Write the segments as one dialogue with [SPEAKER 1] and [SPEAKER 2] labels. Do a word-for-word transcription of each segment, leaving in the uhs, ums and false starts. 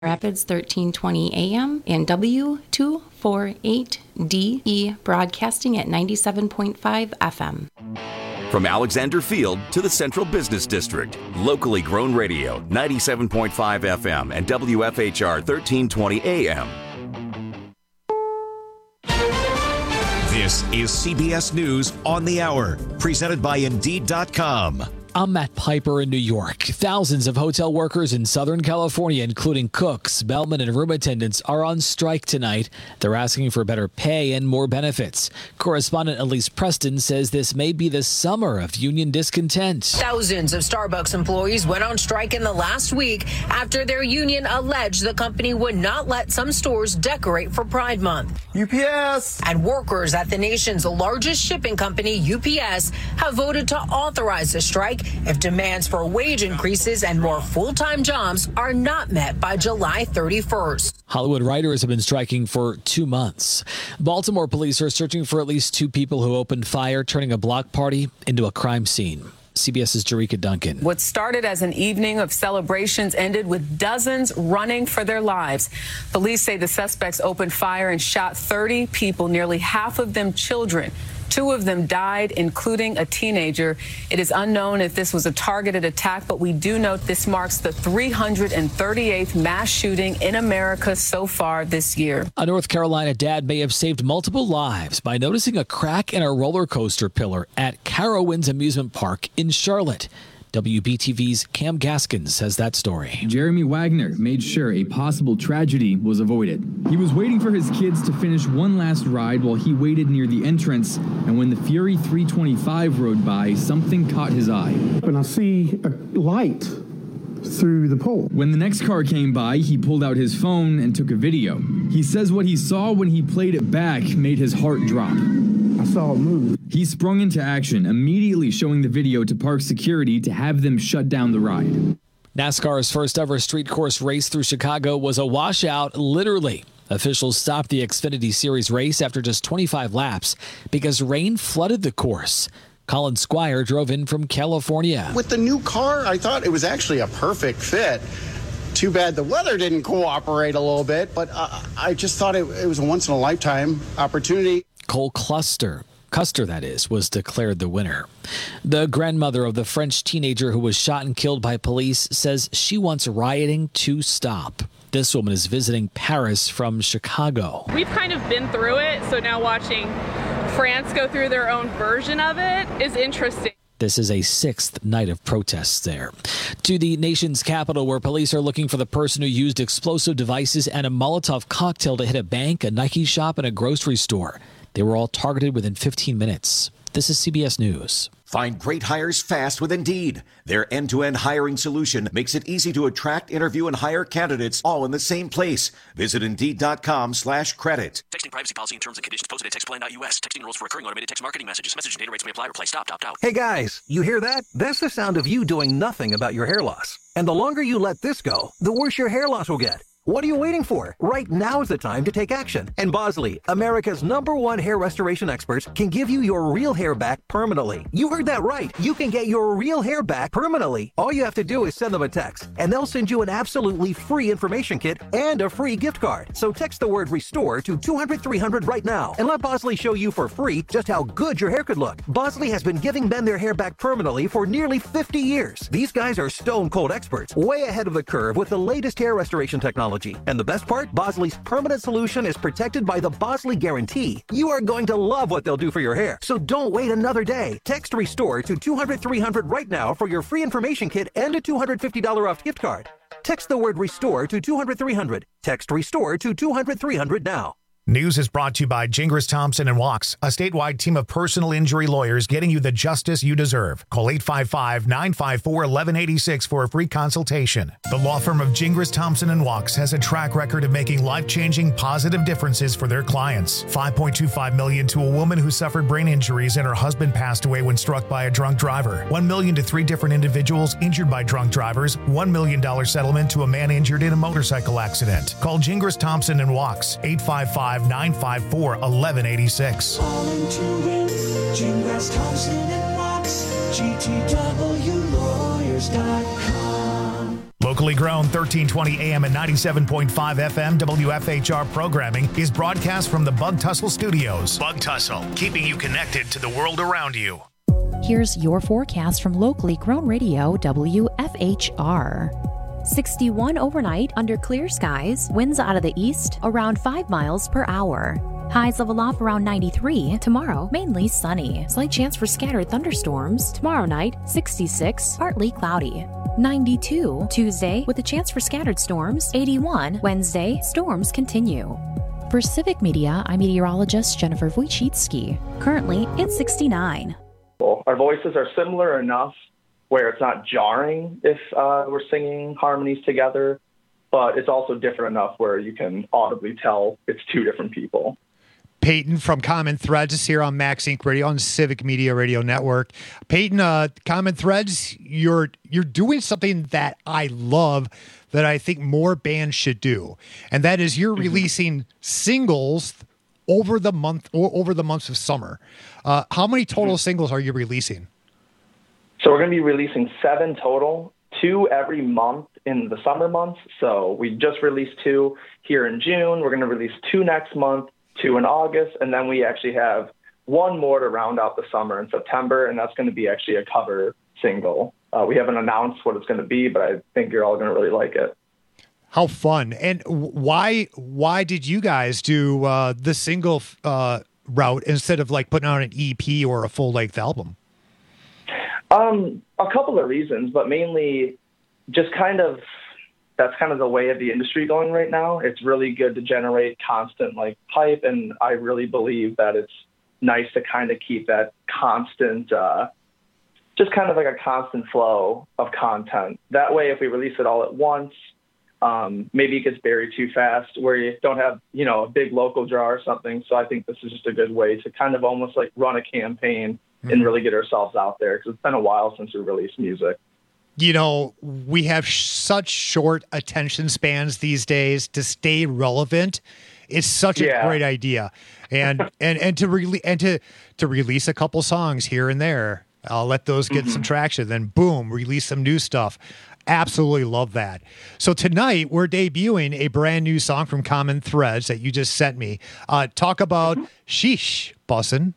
[SPEAKER 1] Rapids thirteen twenty A M and W two forty-eight D E broadcasting at ninety-seven point five F M.
[SPEAKER 2] From Alexander Field to the Central Business District, locally grown radio, ninety-seven point five F M and W F H R thirteen twenty A M.
[SPEAKER 3] This is C B S News on the Hour, presented by Indeed dot com.
[SPEAKER 4] I'm Matt Piper in New York. Thousands of hotel workers in Southern California, including cooks, bellmen, and room attendants, are on strike tonight. They're asking for better pay and more benefits. Correspondent Elise Preston says this may be the summer of union discontent.
[SPEAKER 5] Thousands of Starbucks employees went on strike in the last week after their union alleged the company would not let some stores decorate for Pride Month.
[SPEAKER 6] U P S!
[SPEAKER 5] And workers at the nation's largest shipping company, U P S, have voted to authorize the strike if demands for wage increases and more full-time jobs are not met by July thirty-first.
[SPEAKER 4] Hollywood writers have been striking for two months. Baltimore police are searching for at least two people who opened fire, turning a block party into a crime scene. CBS's Jerika Duncan.
[SPEAKER 7] What started as an evening of celebrations ended with dozens running for their lives. Police say the suspects opened fire and shot thirty people, nearly half of them children. Two of them died, including a teenager. It is unknown if this was a targeted attack, but we do note this marks the three hundred thirty-eighth mass shooting in America so far this year.
[SPEAKER 4] A North Carolina dad may have saved multiple lives by noticing a crack in a roller coaster pillar at Carowinds Amusement Park in Charlotte. W B T V's Cam Gaskins has that story.
[SPEAKER 8] Jeremy Wagner made sure a possible tragedy was avoided. He was waiting for his kids to finish one last ride while he waited near the entrance, and when the Fury three twenty-five rode by, something caught his eye.
[SPEAKER 9] And I see a light through the pole.
[SPEAKER 8] When the next car came by, he pulled out his phone and took a video. He says what he saw when he played it back made his heart drop.
[SPEAKER 9] I saw it move.
[SPEAKER 8] He sprung into action, immediately showing the video to park security to have them shut down the ride.
[SPEAKER 4] NASCAR's first ever street course race through Chicago was a washout, literally. Officials stopped the Xfinity Series race after just twenty-five laps because rain flooded the course. Colin Squire drove in from California.
[SPEAKER 10] With the new car, I thought it was actually a perfect fit. Too bad the weather didn't cooperate a little bit, but uh, I just thought it, it was a once-in-a-lifetime opportunity.
[SPEAKER 4] Cole Cluster, Custer that is, was declared the winner. The grandmother of the French teenager who was shot and killed by police says she wants rioting to stop. This woman is visiting Paris from Chicago.
[SPEAKER 11] We've kind of been through it, so now watching France go through their own version of it is interesting.
[SPEAKER 4] This is a sixth night of protests there. To the nation's capital, where police are looking for the person who used explosive devices and a Molotov cocktail to hit a bank, a Nike shop, and a grocery store. They were all targeted within fifteen minutes. This is C B S News.
[SPEAKER 3] Find great hires fast with Indeed. Their end-to-end hiring solution makes it easy to attract, interview, and hire candidates all in the same place. Visit Indeed.com slash credit.
[SPEAKER 12] Texting privacy policy and terms and conditions posted at textplan dot U S. Texting rules for recurring automated text marketing messages. Message and data rates may apply. Reply stop, opt out.
[SPEAKER 13] Hey guys, you hear that? That's the sound of you doing nothing about your hair loss. And the longer you let this go, the worse your hair loss will get. What are you waiting for? Right now is the time to take action. And Bosley, America's number one hair restoration experts, can give you your real hair back permanently. You heard that right. You can get your real hair back permanently. All you have to do is send them a text, and they'll send you an absolutely free information kit and a free gift card. So text the word RESTORE to two hundred three hundred right now, and let Bosley show you for free just how good your hair could look. Bosley has been giving men their hair back permanently for nearly fifty years. These guys are stone cold experts, way ahead of the curve with the latest hair restoration technology. And the best part? Bosley's permanent solution is protected by the Bosley Guarantee. You are going to love what they'll do for your hair. So don't wait another day. Text RESTORE to two hundred three hundred right now for your free information kit and a two hundred fifty dollars off gift card. Text the word RESTORE to two hundred three hundred. Text RESTORE to two hundred three hundred now.
[SPEAKER 14] News is brought to you by Gingras Thompson and Wachs, a statewide team of personal injury lawyers getting you the justice you deserve. Call eight five five, nine five four, one one eight six for a free consultation. The law firm of Gingras Thompson and Wachs has a track record of making life-changing positive differences for their clients. five point two five million dollars to a woman who suffered brain injuries and her husband passed away when struck by a drunk driver. one million dollars to three different individuals injured by drunk drivers. one million dollars settlement to a man injured in a motorcycle accident. Call Gingras Thompson and Wachs, eight five five, nine five four, one one eight six.
[SPEAKER 15] Gingras Thompson and Wachs, G T W lawyers dot com.
[SPEAKER 14] Local Locally grown, thirteen twenty A M and ninety-seven point five F M W F H R programming is broadcast from the Bug Tussle Studios. Bug Tussle, keeping you connected to the world around you.
[SPEAKER 6] Here's your forecast from Locally Grown Radio W F H R. sixty-one overnight under clear skies, winds out of the east around five miles per hour. Highs level off around ninety-three. Tomorrow, mainly sunny. Slight chance for scattered thunderstorms. Tomorrow night, sixty-six, partly cloudy. ninety-two. Tuesday, with a chance for scattered storms. eighty-one. Wednesday, storms continue. For Civic Media, I'm meteorologist Jennifer Wojcicki. Currently, it's sixty-nine.
[SPEAKER 15] Our voices are similar enough where it's not jarring if uh, we're singing harmonies together, but it's also different enough where you can audibly tell it's two different people.
[SPEAKER 16] Peyton from Common Threads is here on Max Inc Radio on Civic Media Radio Network. Peyton, uh, Common Threads, you're you're doing something that I love that I think more bands should do, and that is you're mm-hmm. releasing singles over the month or over the months of summer. Uh, how many total mm-hmm. singles are you releasing?
[SPEAKER 15] So we're going to be releasing seven total, two every month in the summer months. So we just released two here in June. We're going to release two next month, two in August, and then we actually have one more to round out the summer in September, and that's going to be actually a cover single. Uh, we haven't announced what it's going to be, but I think you're all going to really like it.
[SPEAKER 16] How fun. And why why did you guys do uh, the single uh, route instead of like putting out an E P or a full-length album?
[SPEAKER 15] Um, a couple of reasons, but mainly just kind of that's kind of the way of the industry going right now. It's really good to generate constant like hype, and I really believe that it's nice to kind of keep that constant, uh, just kind of like a constant flow of content. That way, if we release it all at once, um, maybe it gets buried too fast where you don't have, you know, a big local draw or something. So I think this is just a good way to kind of almost like run a campaign mm-hmm. and really get ourselves out there, because it's been a while since we released music.
[SPEAKER 16] You know, we have sh- such short attention spans these days. To stay relevant is such yeah. a great idea, and and and to release and to to release a couple songs here and there. I'll let those get mm-hmm. some traction. Then boom, release some new stuff. Absolutely love that. So tonight we're debuting a brand new song from Common Threads that you just sent me. Uh, talk about mm-hmm. Sheesh Bussin'.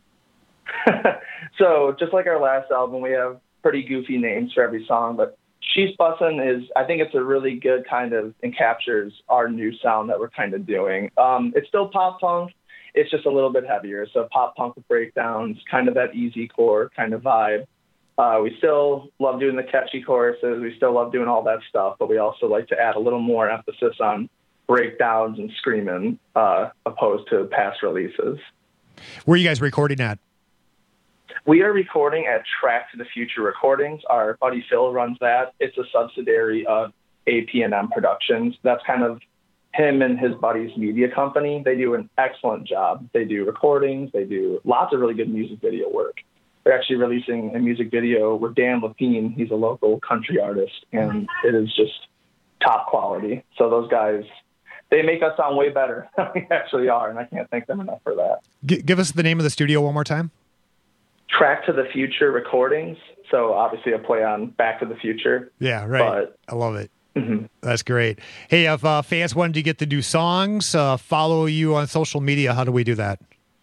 [SPEAKER 15] So just like our last album, we have pretty goofy names for every song, but Sheesh Bussin' is, I think it's a really good kind of, and captures our new sound that we're kind of doing. Um, it's still pop punk. It's just a little bit heavier. So pop punk with breakdowns, kind of that easy core kind of vibe. Uh, we still love doing the catchy choruses. We still love doing all that stuff, but we also like to add a little more emphasis on breakdowns and screaming, uh, opposed to past releases.
[SPEAKER 16] Where are you guys recording at?
[SPEAKER 15] We are recording at Track to the Future Recordings. Our buddy Phil runs that. It's a subsidiary of A P and M Productions. That's kind of him and his buddy's media company. They do an excellent job. They do recordings. They do lots of really good music video work. They're actually releasing a music video with Dan Lapine. He's a local country artist, and it is just top quality. So those guys, they make us sound way better than we actually are, and I can't thank them enough for that.
[SPEAKER 16] G- give us the name of the studio one more time.
[SPEAKER 15] Track to the Future Recordings. So obviously a play on Back to the Future.
[SPEAKER 16] Yeah, right. But, I love it. Mm-hmm. That's great. Hey, if uh, fans wanted to get the new songs, uh, follow you on social media, how do we do that?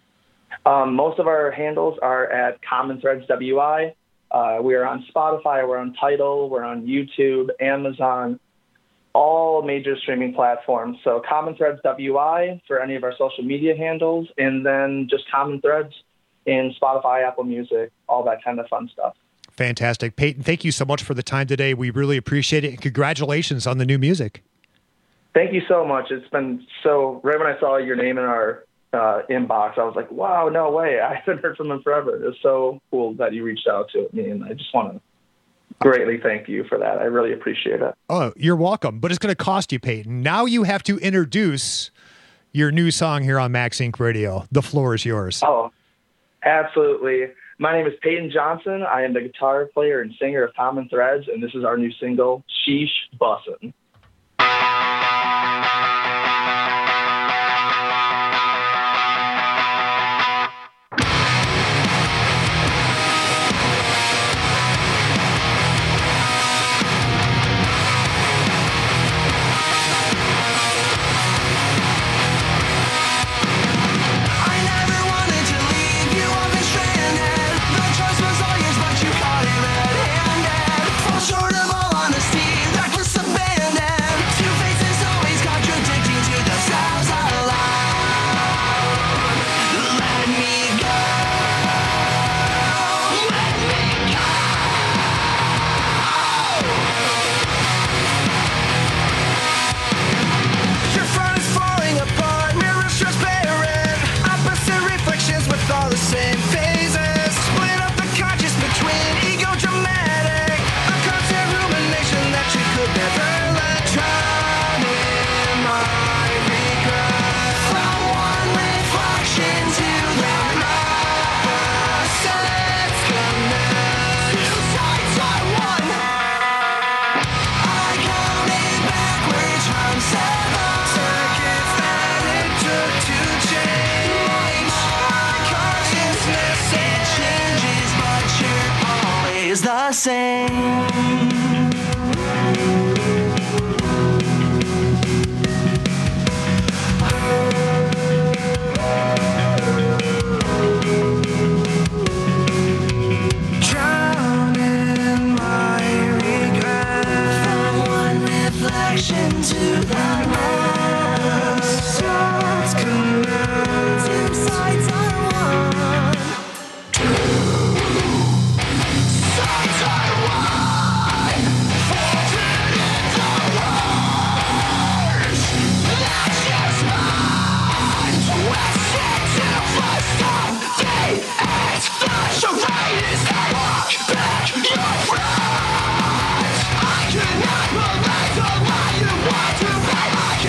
[SPEAKER 15] Um, most of our handles are at Common Threads W I. Uh, we are on Spotify, we're on Tidal, we're on YouTube, Amazon, all major streaming platforms. So Common Threads W I for any of our social media handles, and then just Common Threads in Spotify, Apple Music, all that kind of fun stuff.
[SPEAKER 16] Fantastic. Peyton, thank you so much for the time today. We really appreciate it, and congratulations on the new music.
[SPEAKER 15] Thank you so much. It's been so, right when I saw your name in our uh, inbox, I was like, wow, no way. I haven't heard from them forever. It's so cool that you reached out to me, and I just want to greatly thank you for that. I really appreciate it.
[SPEAKER 16] Oh, you're welcome, but it's going to cost you, Peyton. Now you have to introduce your new song here on Max Inc Radio. The floor is yours.
[SPEAKER 15] Oh, absolutely. My name is Peyton Johnson. I am the guitar player and singer of Common Threads, and this is our new single, Sheesh Bussin'.
[SPEAKER 17] the same. Drowning my regret from one reflection to the next. Swords collide, two sides are one. Sides are one. Falling in the wars. That's just mine. We're set to first of the end. The charade is to walk back your front. I cannot believe the lie you want to pay. I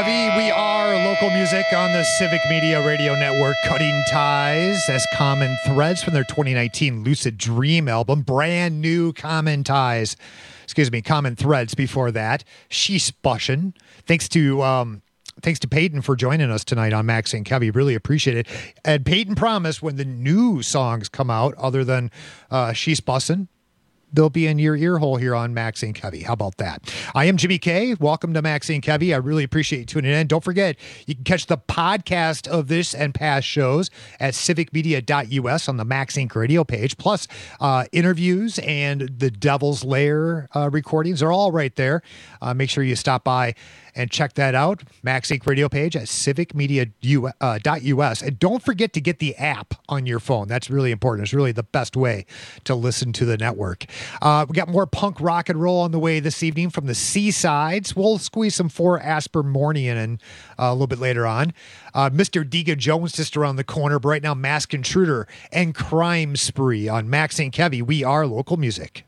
[SPEAKER 16] Heavy. We are local music on the Civic Media Radio Network, cutting ties as Common Threads from their twenty nineteen Lucid Dream album. Brand new Common Ties. Excuse me, Common Threads before that. She's Bushin'. Thanks to um, thanks to Peyton for joining us tonight on Max and Kevy. Really appreciate it. And Peyton promised when the new songs come out, other than uh, She's Bussin', they'll be in your ear hole here on Max and Kevy. How about that? I am Jimmy K. Welcome to Max and Kevy. I really appreciate you tuning in. Don't forget, you can catch the podcast of this and past shows at civic media dot U S on the Max Inc radio page. Plus, uh, interviews and the Devil's Lair uh, recordings are all right there. Uh, make sure you stop by and check that out. Max Inc radio page at civic media dot U S. And don't forget to get the app on your phone. That's really important. It's really the best way to listen to the network. Uh, we got more punk rock and roll on the way this evening from the Seasides. We'll squeeze some four Aspermornian in uh, a little bit later on. Uh, Mister Deega Jones just around the corner, but right now Mask Intruder and Crime Spree on Max and Kevy. We are local music.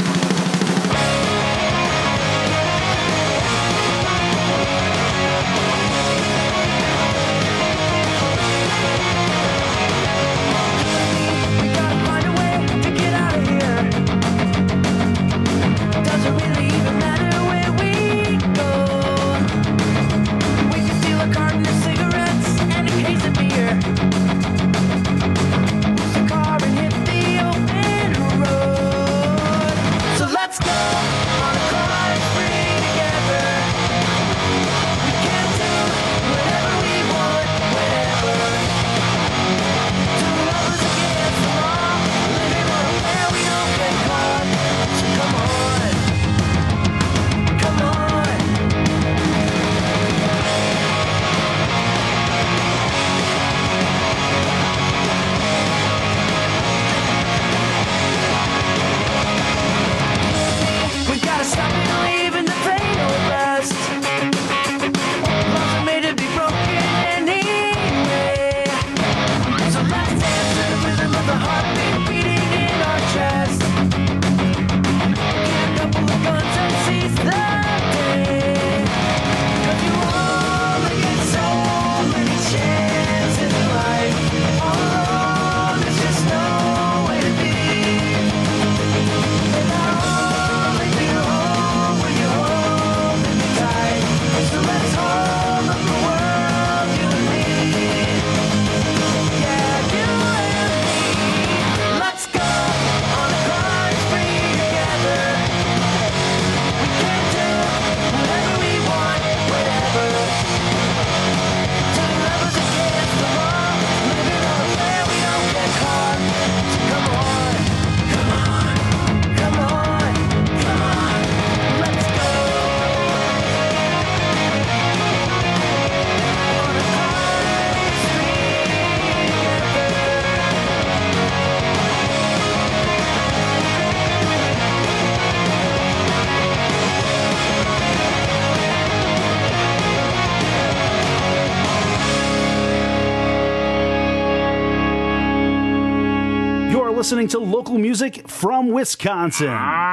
[SPEAKER 18] Listening to local music from Wisconsin.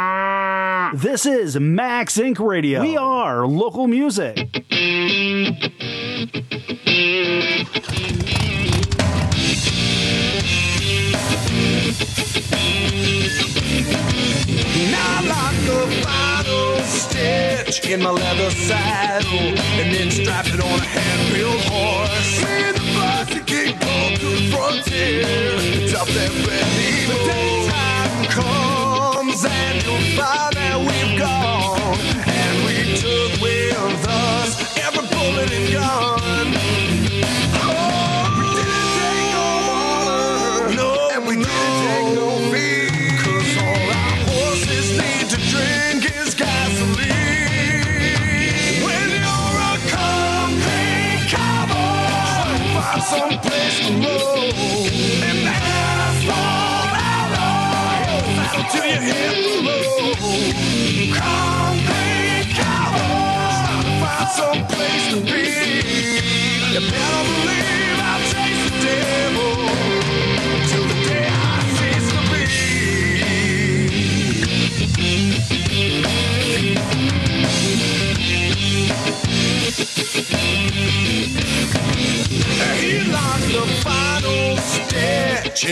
[SPEAKER 18] This is Max Inc Radio. We are local music.
[SPEAKER 17] Now I lock a final stitch in my leather saddle and then strap it on a hand-wheeled horse. In the bus to keep going to the frontier. Top that ready. The daytime comes and you'll find that we've gone. And we took with us every bullet and gun. Oh, we didn't take no water. No, and we no. didn't take no feed. Cause all our horses need to drink is gasoline. When you're a complete cowboy, find some place to roll. And asphalt outlaw, saddle till you hit the road.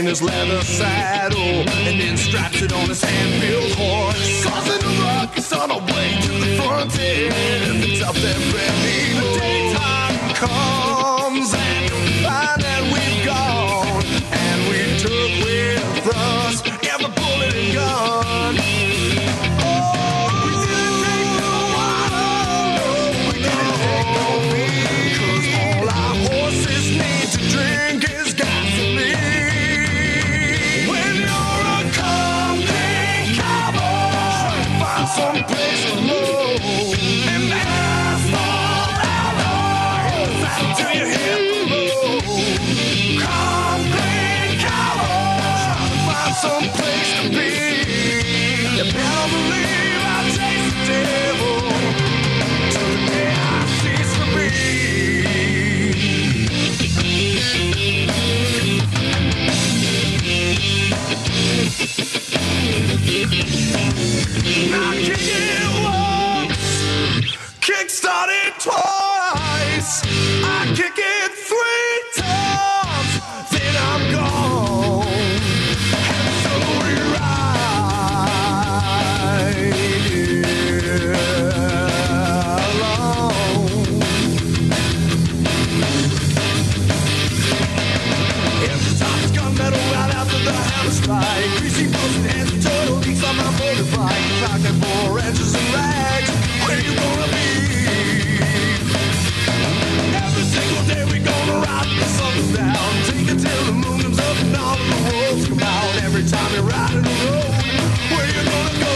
[SPEAKER 17] in his leather saddle and then straps it on his hand-built horse. Causing a ruckus on our way to the frontier. It's up there, ready. The daytime comes and you'll find that we've gone. And we took with us every bullet and gun. Oh, we didn't take no one. No, we didn't take no fee. 'Cause all our horses need to drink is gasoline. When you're a concrete cowboy, find some place to low and asphalt alloy. Till you hit the road. Concrete cowboy, find some place to be. You better believe I chase the devil till the day I cease to be. I kick it once, kick-start it twice. I kick it three times, then I'm gone. And so we ride yeah, alone. Every time it's gunmetal right after the hammer strike. Greasy boots and hands and turtle leaks on my motorbike. Pocket full of wrenches and rags. Where you gonna be? Every single day we gonna ride the sun down. Take it till the moon comes up and all of the wolves come out. Every time you're riding the road, where you gonna go?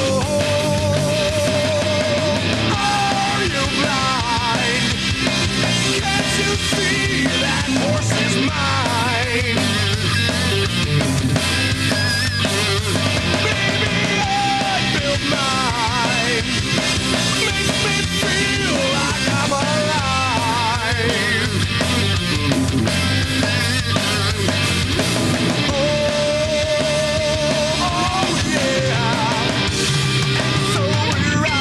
[SPEAKER 17] Are you blind? Can't you see that horse is mine? Baby, I built mine. Makes me feel like I'm alive. Oh, yeah. So we ride.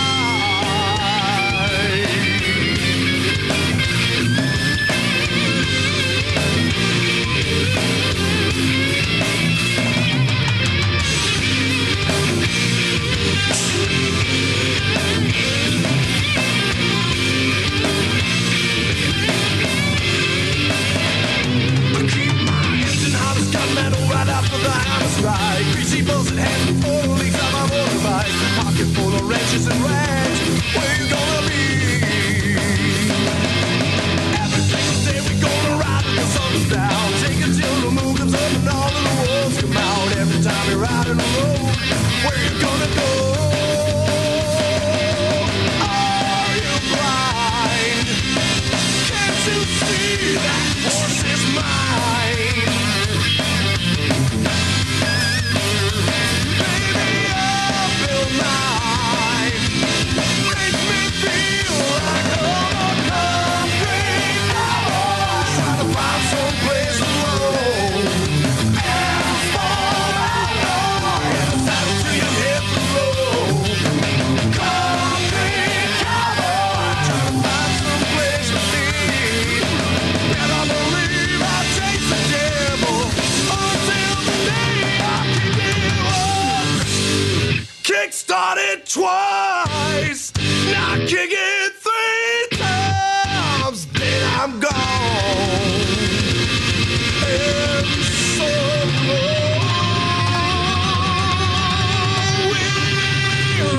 [SPEAKER 17] Right after the hammer strike. Greasy bolts and hands before the leaks on my motorbike. Pocket full of wrenches and rags. Where you gonna be? Every single day we gonna ride till the sun's down. Take it till the moon comes up and all of the wolves come out. Every time you're riding the road, where you gonna go? Are you blind? Can't you see that horse is mine? Started twice, now kick it three times, then I'm gone. And so we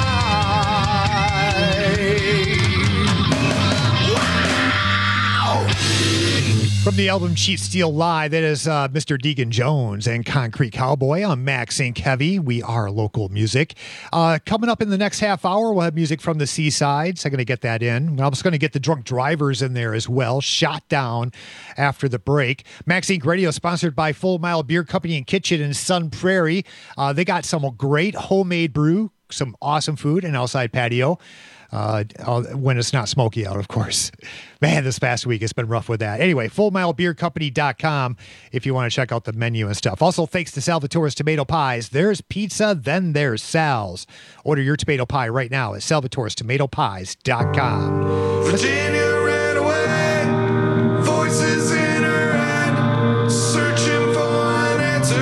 [SPEAKER 17] ride.
[SPEAKER 16] From the album Cheap Steel Live, that is uh, Mister Deacon Jones and Concrete Cowboy on Max Inc Heavy. We are local music. Uh, coming up in the next half hour, we'll have music from the Seaside. So I'm going to get that in. I'm also going to get the Drunk Drivers in there as well. Shot down after the break. Max Inc Radio sponsored by Full Mile Beer Company and Kitchen in Sun Prairie. Uh, they got some great homemade brew, some awesome food, and outside patio. Uh, when it's not smoky out, of course. Man, this past week it's been rough with that. Anyway, full mile beer company dot com if you want to check out the menu and stuff. Also, thanks to Salvatore's Tomato Pies. There's pizza, then there's Sal's. Order your tomato pie right now at salvatores tomato pies dot com.
[SPEAKER 17] Virginia ran away, voices in her head, searching for an answer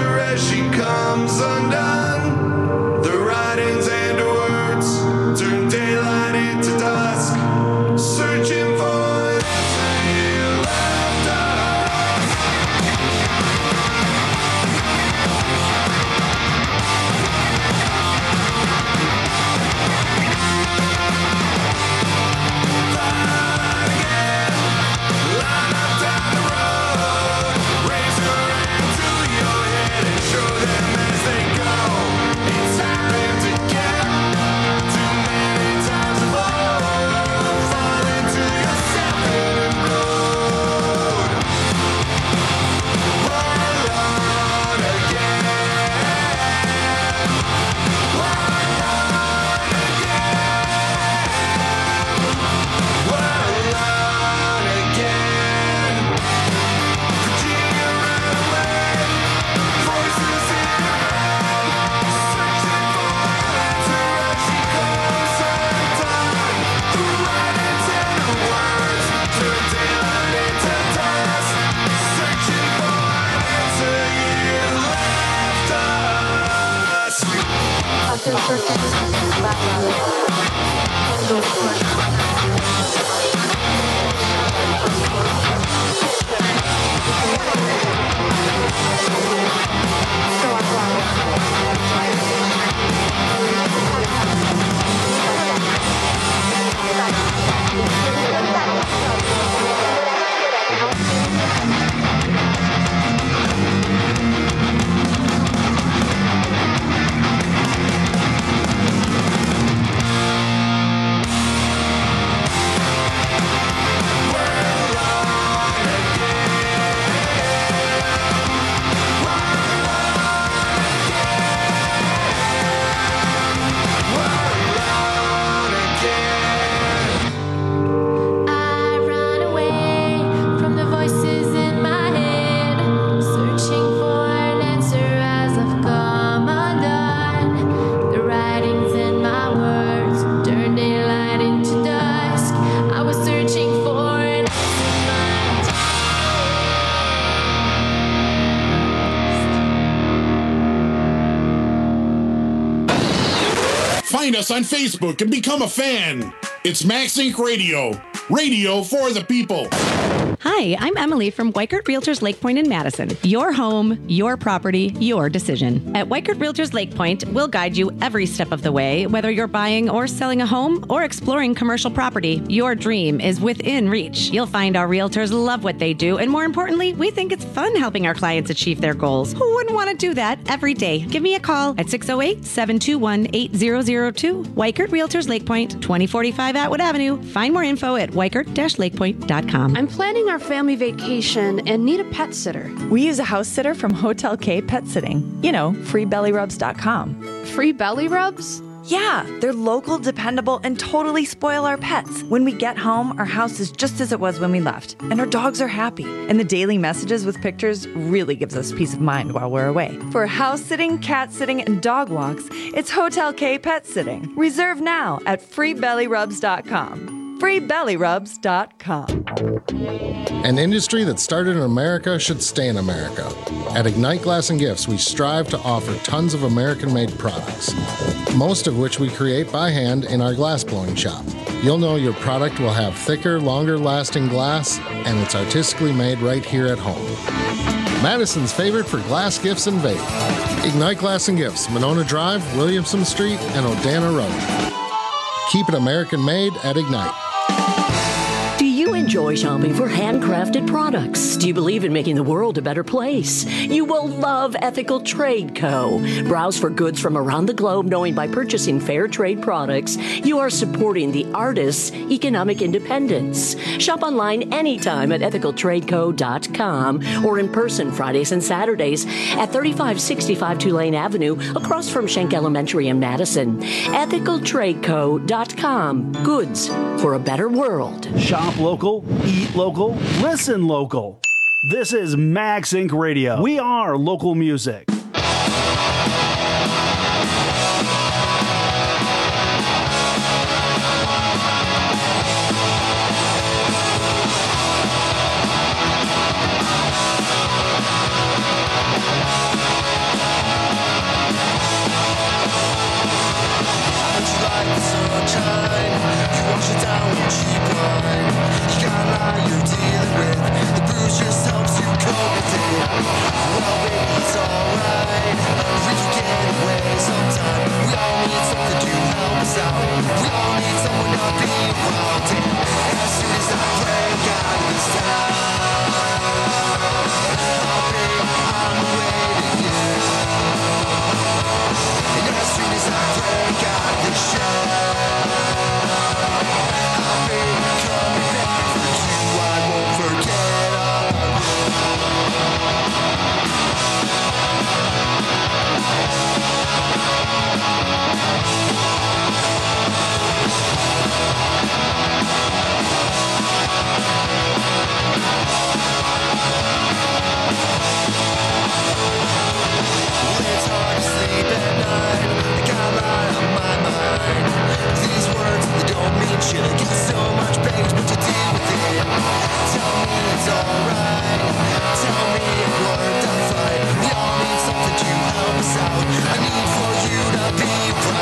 [SPEAKER 19] Find us on Facebook and become a fan. It's Max Incorporated. Radio. Radio for the people.
[SPEAKER 20] Hi, I'm Emily from Weichert Realtors Lake Point in Madison. Your home, your property, your decision. At Weichert Realtors Lake Point, we'll guide you every step of the way, whether you're buying or selling a home or exploring commercial property. Your dream is within reach. You'll find our realtors love what they do, and more importantly, we think it's fun helping our clients achieve their goals. Who wouldn't want to do that every day? Give me a call at six oh eight, seven two one, eight zero zero two. Weichert Realtors Lake Point, twenty forty-five Atwood Avenue. Find more info at weichert dash lake point dot com.
[SPEAKER 21] I'm planning our family vacation and need a pet sitter.
[SPEAKER 22] We use a house sitter from Hotel K Pet Sitting. You know, free belly rubs dot com.
[SPEAKER 21] Free belly rubs?
[SPEAKER 22] Yeah, they're local, dependable, and totally spoil our pets. When we get home, our house is just as it was when we left, and our dogs are happy. And the daily messages with pictures really gives us peace of mind while we're away. For house sitting, cat sitting, and dog walks, it's Hotel K Pet Sitting. Reserve now at free belly rubs dot com. free belly rubs dot com.
[SPEAKER 23] An industry that started in America should stay in America. At Ignite Glass and Gifts, we strive to offer tons of American-made products, most of which we create by hand in our glass blowing shop. You'll know your product will have thicker, longer-lasting glass, and it's artistically made right here at home. Madison's favorite for glass gifts and vape. Ignite Glass and Gifts, Monona Drive, Williamson Street, and Odana Road. Keep it American-made at Ignite.
[SPEAKER 24] Do you enjoy shopping for handcrafted products? Do you believe in making the world a better place? You will love Ethical Trade Co. Browse for goods from around the globe, knowing by purchasing fair trade products, you are supporting the artists' economic independence. Shop online anytime at ethical trade co dot com or in person Fridays and Saturdays at thirty-five sixty-five Tulane Avenue, across from Schenck Elementary in Madison. ethical trade co dot com. Goods for a better world.
[SPEAKER 18] Shop local, eat local, listen local. This is Max Incorporated. Radio. We are local music.
[SPEAKER 17] Shit, I get so much pain, what to deal with it. Tell me it's alright. Tell me it worked out fine. We all need something to help us out. I need for you to be proud.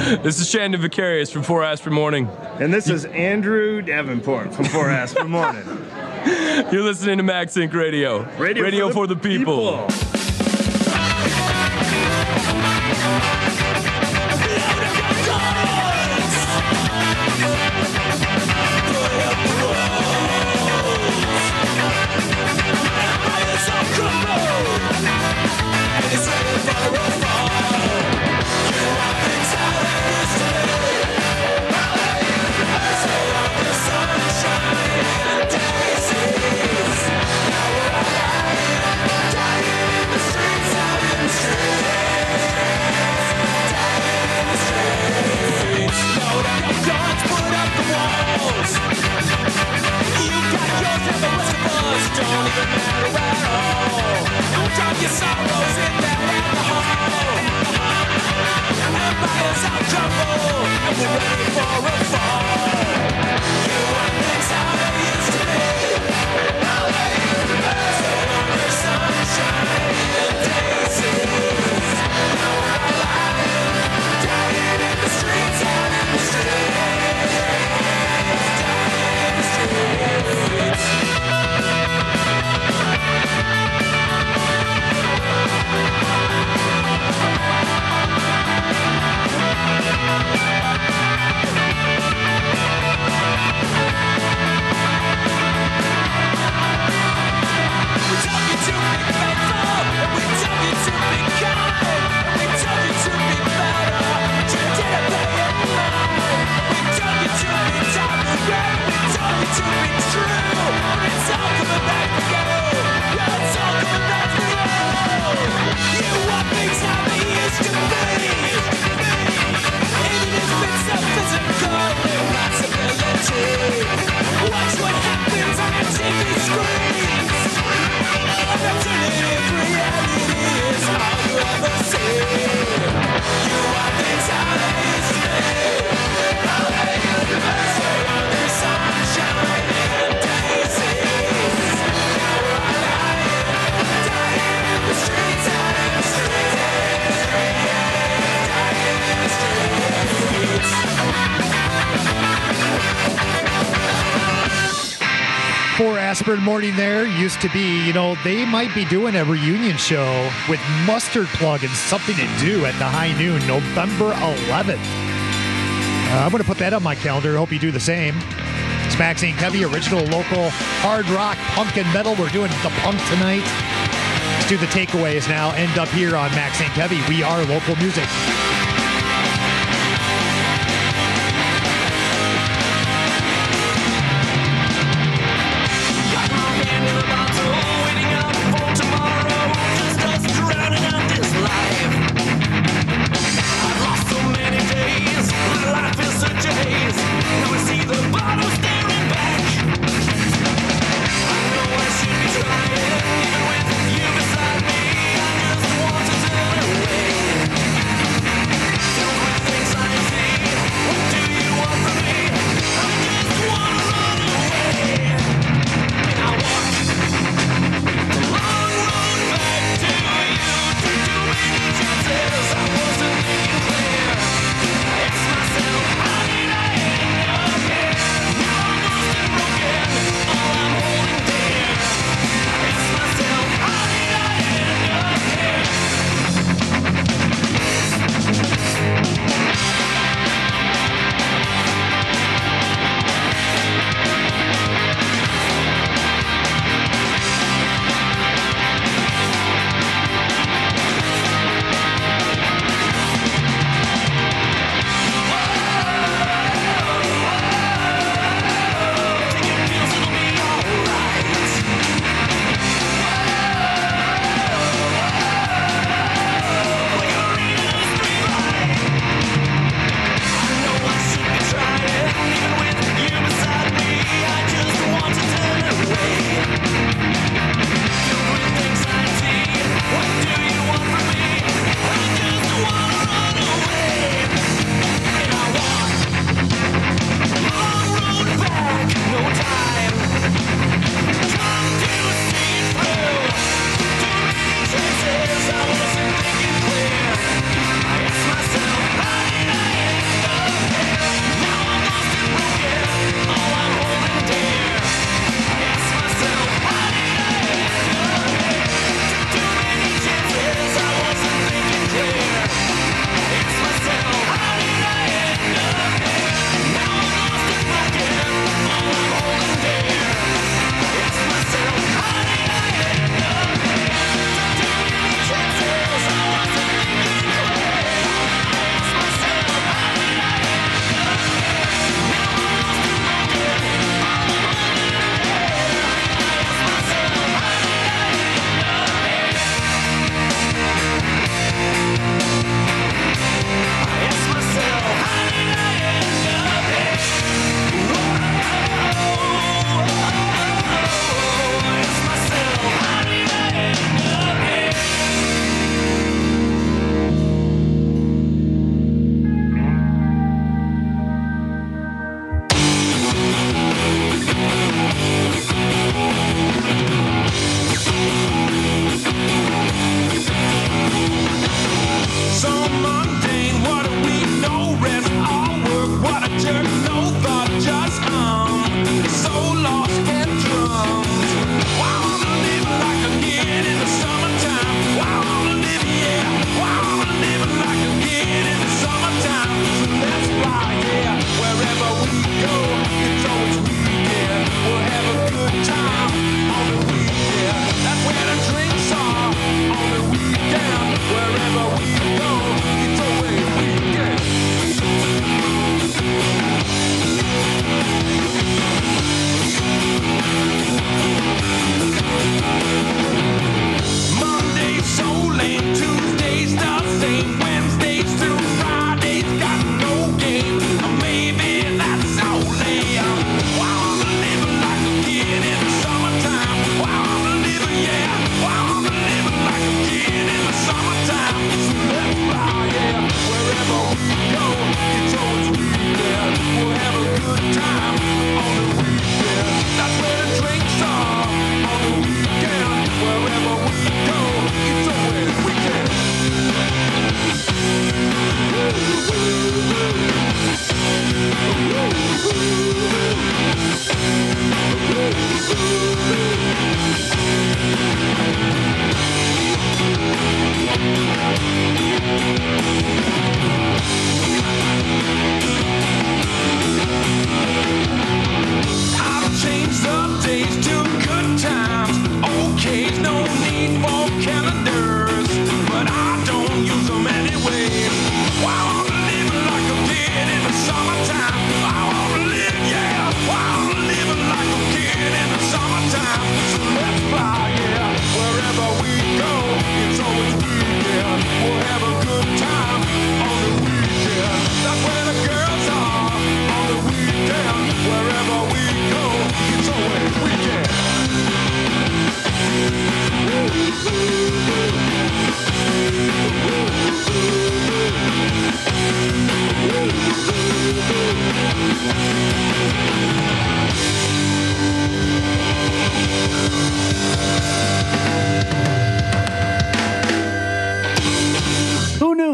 [SPEAKER 1] This is Shandon Vicarious from Four Aspirin Morning.
[SPEAKER 2] And this is Andrew Davenport from Four Aspirin Morning.
[SPEAKER 1] You're listening to Max Inc Radio.
[SPEAKER 2] Radio,
[SPEAKER 1] Radio
[SPEAKER 2] for
[SPEAKER 1] for
[SPEAKER 2] the
[SPEAKER 1] the people.
[SPEAKER 2] people.
[SPEAKER 17] Don't even matter at all. Don't drop your sorrows in that alcohol. Empire's out of trouble, and we're ready for a fall. You want things how they used to be. Now they under sunshine and daisies. Now we're alive, dying in the streets, out in the streets, dying in the streets. Watch what happens on your T V screens. Alternative reality is all you ever see. You want things how they used to be. How they used to be. Stay under sunshine and daisies. Now we're alive, dying in the streets, out in the streets, dying in the streets.
[SPEAKER 16] Four Aspirin Morning there used to be, you know, they might be doing a reunion show with Mustard Plug and Something to Do at the High Noon, November eleventh. Uh, I'm going to put that on my calendar. Hope you do the same. It's Max Inc Heavy, original local hard rock, punk and metal. We're doing the punk tonight. Let's do the takeaways now. End up here on Max Inc Heavy. We are local music.
[SPEAKER 17] Even with you beside me, I just want to turn away.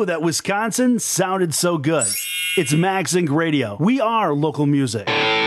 [SPEAKER 18] knew that Wisconsin sounded so good? It's Max Inc Radio. We are local music.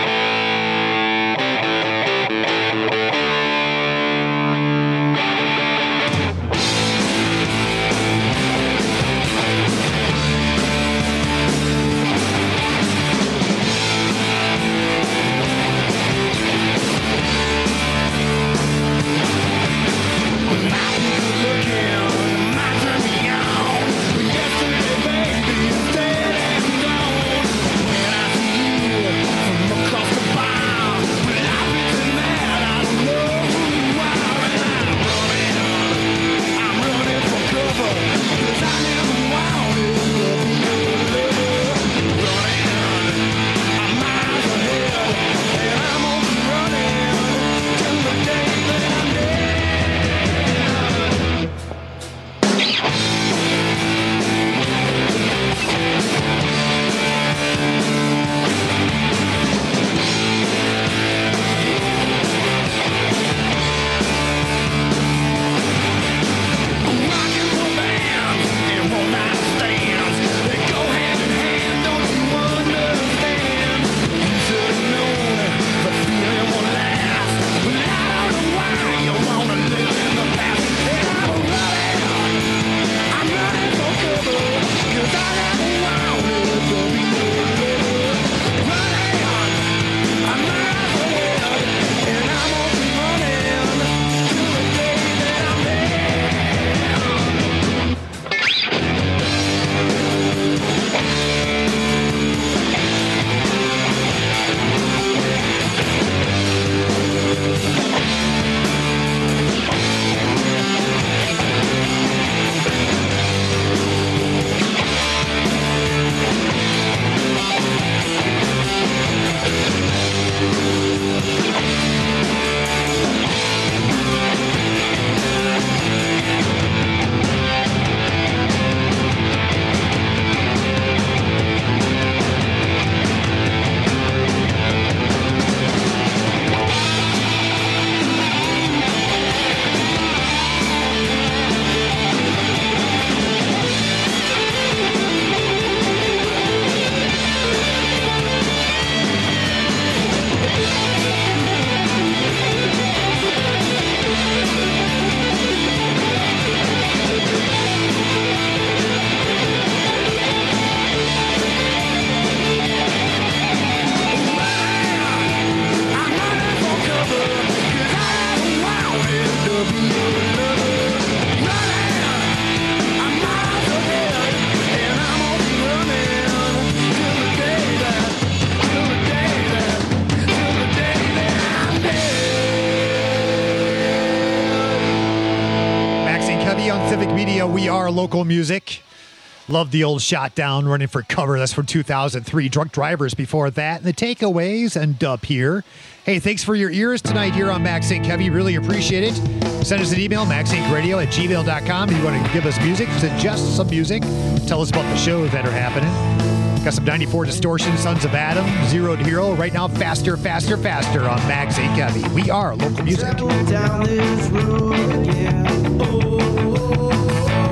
[SPEAKER 16] We are local music. Love the old Shot Down, Running for Cover. That's from two thousand three. Drunk Drivers before that. And the Takeaways and Up here. Hey, thanks for your ears tonight here on Max Inc Heavy. Really appreciate it. Send us an email, maxinkradio at gmail dot com. If you want to give us music, suggest some music. Tell us about the shows that are happening. Got some ninety-four Distortion, Sons of Adam, Zero to Hero. Right now, Faster, Faster, Faster on Max Inc Heavy. We are local music.
[SPEAKER 17] Down this road again. Oh, oh, oh.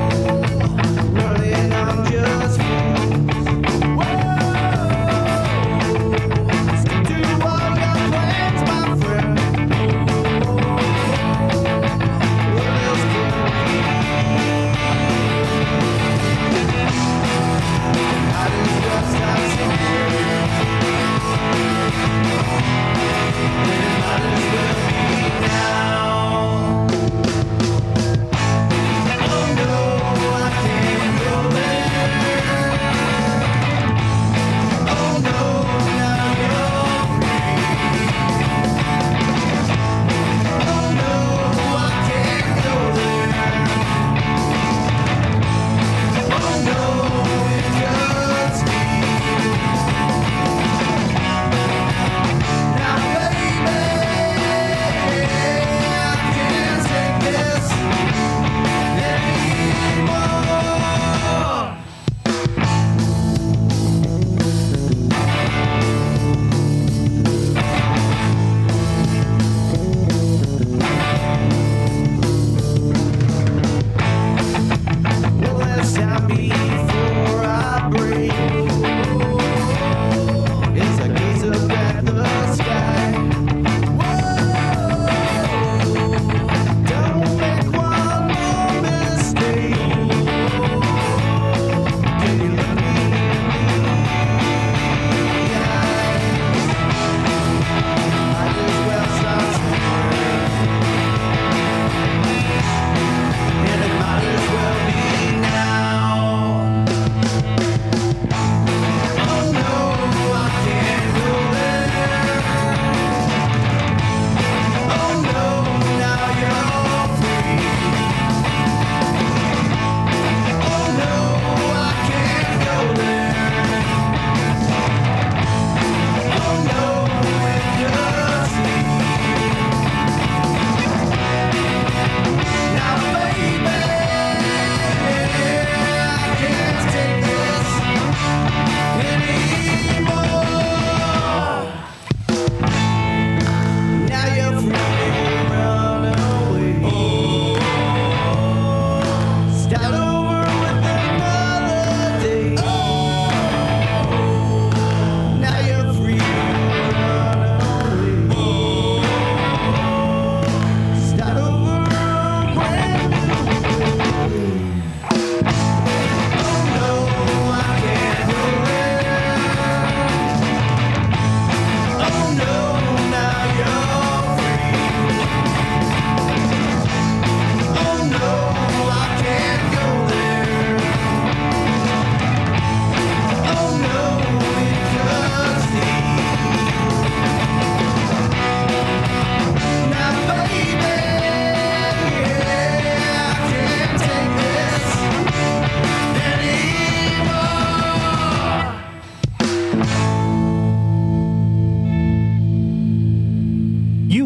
[SPEAKER 17] Running, I'm just now.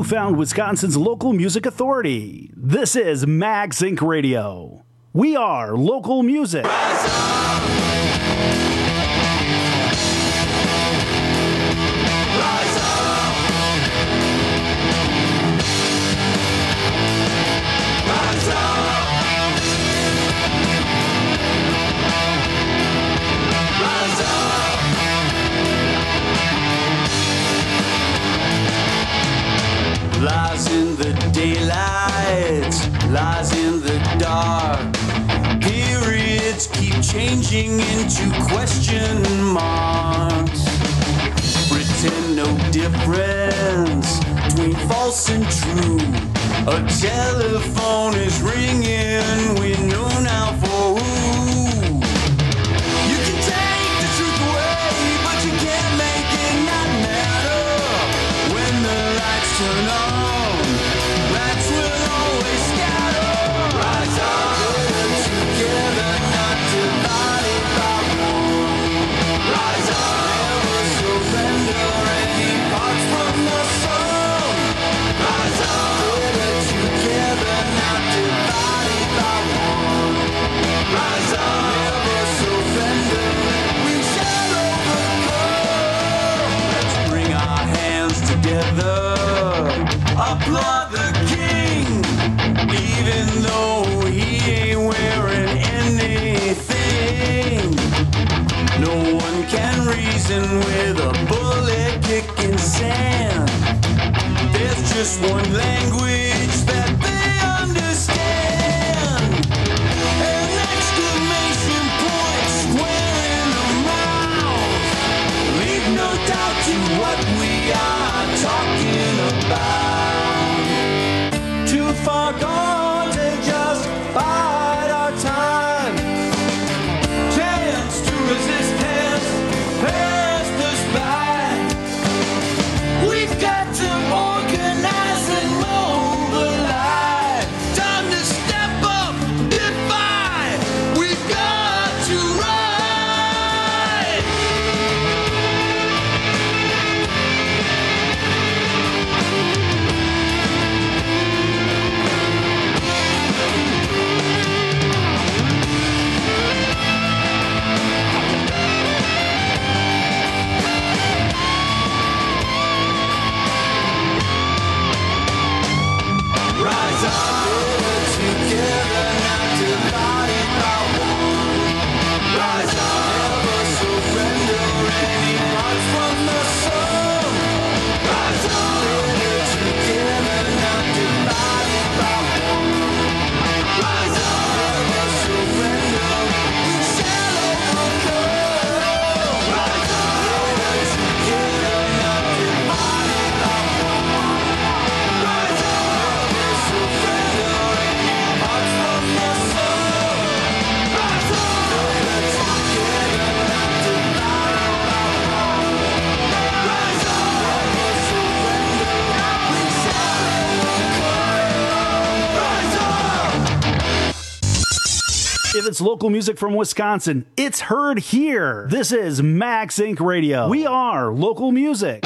[SPEAKER 18] found Wisconsin's local music authority. This is Max Incorporated. Radio. We are local music.
[SPEAKER 17] Lies in the daylight, lies in the dark. Periods keep changing into question marks. Pretend no difference between false and true. A telephone is ringing, we know now for who. You can take the truth away, but you can't make it not matter. When the lights turn on, rats will always scatter. Rise up, together, not divided by one. Rise up, never surrender any parts from the sun. Rise up, together, not divided by one. Rise up, never surrender, we shall overcome. Let's bring our hands together. Applaud the king, even though he ain't wearing anything. No one can reason with a bullet kicking sand. There's just one language that they understand. An exclamation point square in the mouth. Leave no doubt to what we are talking about. Too far gone to just bide our time. Chance to resistance passed us by. We've got to organize and mobilize. Time to step up, defy. We've got to rise. Rise up, together, not divided by one. Rise up, never surrender any parts from the sun. Rise up, together, not divided by one. Rise up, never surrender, we shall overcome. Rise up, together, not divided by one. Rise up, never surrender any parts from the sun. Rise up, together, not divided by one. Rise up, never surrender, we shall overcome. Rise up.
[SPEAKER 18] If it's local music from Wisconsin, it's heard here. This is Max Incorporated. Radio. We are local music.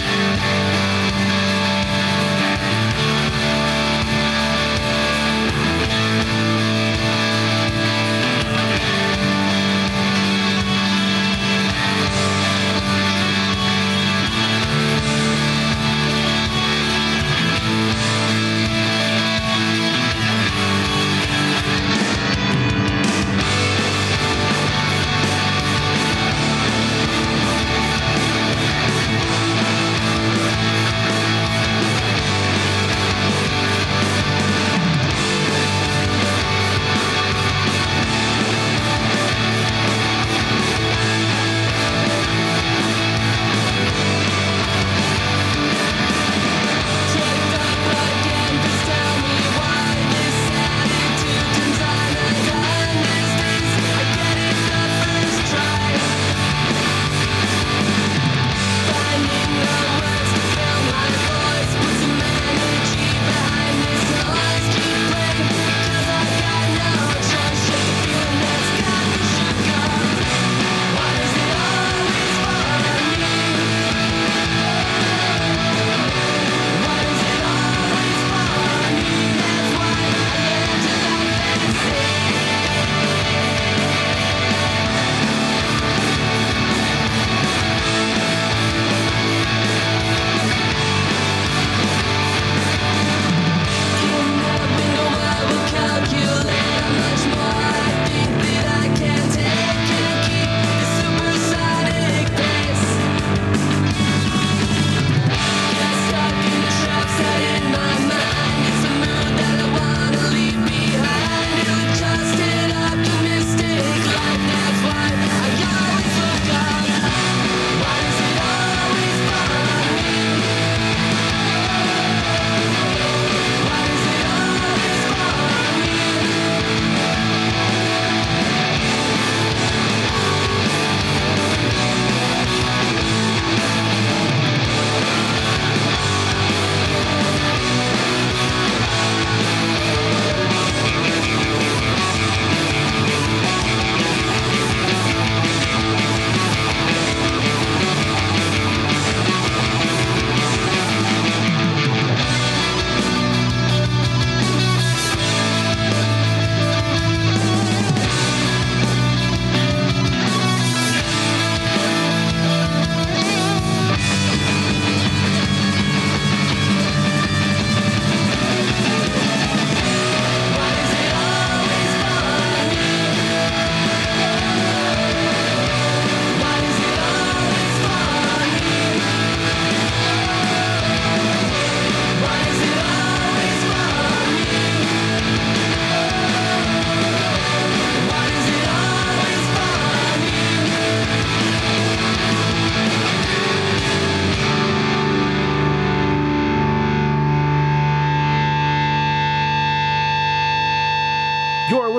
[SPEAKER 17] Rise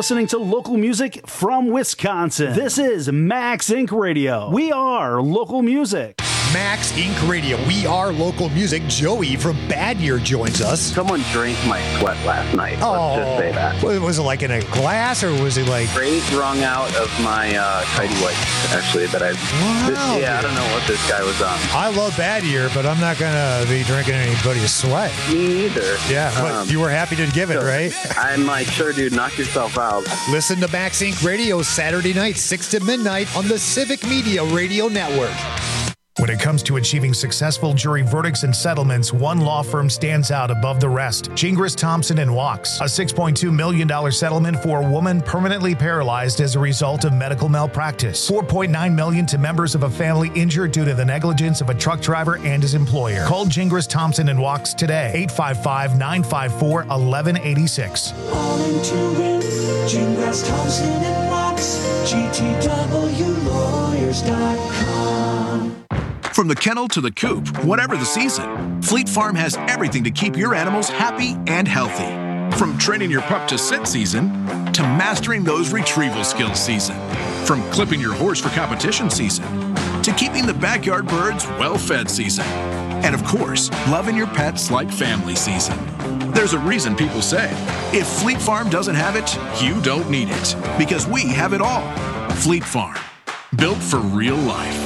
[SPEAKER 18] listening to local music from Wisconsin. This is Max Inc Radio. We are local music.
[SPEAKER 16] Max Inc Radio. We are local music. Joey from Bad Year joins us.
[SPEAKER 5] Someone drank my sweat last night.
[SPEAKER 16] Oh,
[SPEAKER 5] let's just say that.
[SPEAKER 16] Was it like in a glass, or was it like
[SPEAKER 5] straight wrung out of my uh, tidy white? Actually, that I.
[SPEAKER 16] Wow,
[SPEAKER 5] this, yeah, I don't know what this guy was on.
[SPEAKER 16] I love Bad Year, but I'm not gonna be drinking anybody's sweat.
[SPEAKER 5] Me neither.
[SPEAKER 16] Yeah, but
[SPEAKER 5] um,
[SPEAKER 16] you were happy to give it,
[SPEAKER 5] so
[SPEAKER 16] right?
[SPEAKER 5] I'm like, sure, dude, knock yourself out.
[SPEAKER 16] Listen to Max Inc Radio Saturday night, six to midnight on the Civic Media Radio Network.
[SPEAKER 14] When it comes to achieving successful jury verdicts and settlements, one law firm stands out above the rest. Gingras, Thompson and Wachs. A six point two million dollars settlement for a woman permanently paralyzed as a result of medical malpractice. four point nine million dollars to members of a family injured due to the negligence of a truck driver and his employer. Call Gingras, Thompson and Wachs today. eight five five, nine five four, one one eight six.
[SPEAKER 17] All into it. Gingras, Thompson and Wachs. G T W lawyers dot com.
[SPEAKER 7] From the kennel to the coop, whatever the season, Fleet Farm has everything to keep your animals happy and healthy. From training your pup to sit season, to mastering those retrieval skills season. From clipping your horse for competition season, to keeping the backyard birds well-fed season. And of course, loving your pets like family season. There's a reason people say, if Fleet Farm doesn't have it, you don't need it. Because we have it all. Fleet Farm, built for real life.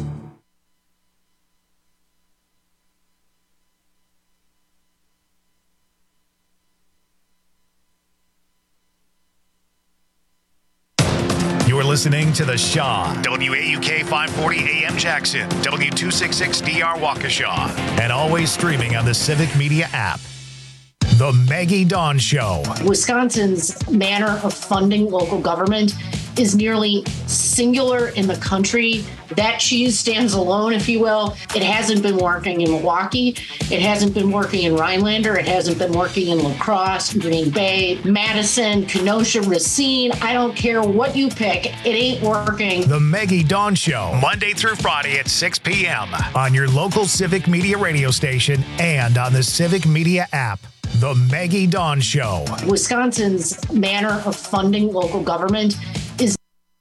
[SPEAKER 14] You're listening to The Shaw. W A U K five forty A M Jackson. W two sixty-six D R Waukesha. And always streaming on the Civic Media app. The Maggie Dawn Show.
[SPEAKER 8] Wisconsin's manner of funding local government is nearly singular in the country. That cheese stands alone, if you will. It hasn't been working in Milwaukee. It hasn't been working in Rhinelander. It hasn't been working in La Crosse, Green Bay, Madison, Kenosha, Racine. I don't care what you pick. It ain't working.
[SPEAKER 14] The Maggie Dawn Show, Monday through Friday at six p.m. on your local Civic Media radio station and on the Civic Media app. The Maggie Dawn Show.
[SPEAKER 8] Wisconsin's manner of funding local government is.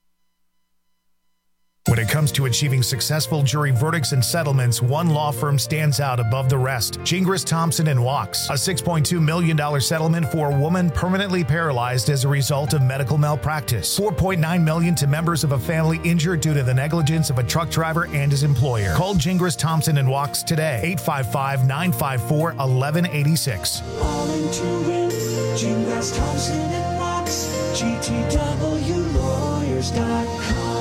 [SPEAKER 14] When it comes to achieving successful jury verdicts and settlements, one law firm stands out above the rest. Gingras, Thompson and Wachs. A six point two million dollars settlement for a woman permanently paralyzed as a result of medical malpractice. four point nine million dollars to members of a family injured due to the negligence of a truck driver and his employer. Call Gingras, Thompson and Wachs today. eight five five, nine five four, one one eight six.
[SPEAKER 17] All into it. Gingras, Thompson and Wachs. G T W lawyers dot com.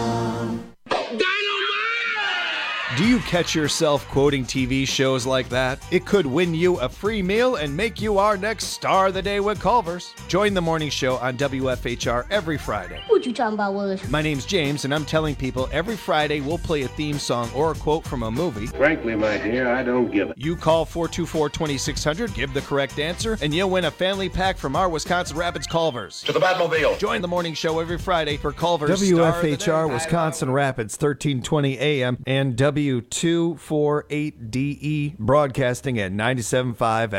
[SPEAKER 9] Do you catch yourself quoting T V shows like that? It could win you a free meal and make you our next star of the day with Culver's. Join the morning show on W F H R every Friday.
[SPEAKER 25] What you talking about, Willis?
[SPEAKER 9] My name's James, and I'm telling people every Friday we'll play a theme song or a quote from a movie.
[SPEAKER 26] Frankly, my dear, I don't give it.
[SPEAKER 9] You call four two four, two six zero zero, give the correct answer, and you'll win a family pack from our Wisconsin Rapids Culver's.
[SPEAKER 26] To the Batmobile.
[SPEAKER 9] Join the morning show every Friday for Culver's.
[SPEAKER 27] W F H R Wisconsin Rapids, thirteen twenty A M, and W two forty-eight D E, broadcasting at ninety-seven point five